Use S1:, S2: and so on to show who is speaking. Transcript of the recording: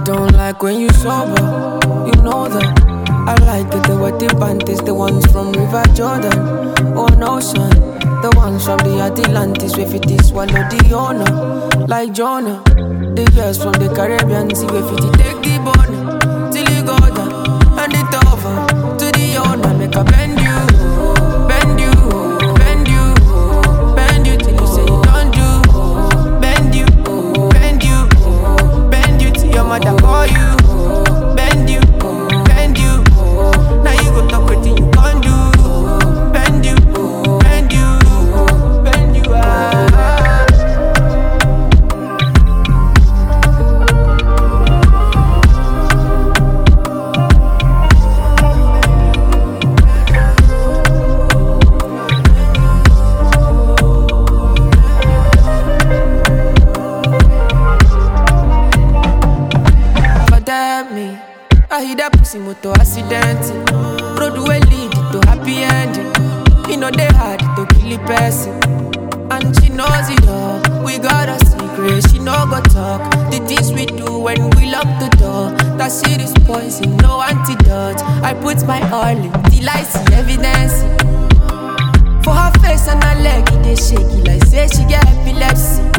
S1: don't like when you sober, you know that. I like it, the wedding panties, the ones from River Jordan. Oh no, son, the ones from the Atlantis, where fit is swallow the owner, like Jonah. The girls from the Caribbean, see where fit take the bone, till you go down, and it over, to the owner, make a bend you, bend you, bend you, bend you, till you say you don't do, bend you, bend you, bend you, till your mother call you, bend you, bend you, now you go talk with you can't do, bend you, bend you, bend you, me. I hear that pussy motor accident. Road will lead to happy ending. You know they hard to kill a person. And she knows it all. We got a secret, she no go talk. The things we do when we lock the door. That shit is poison, no antidote. I put my all in till I see evidence. For her face and her leg, it is shaky like say she get epilepsy.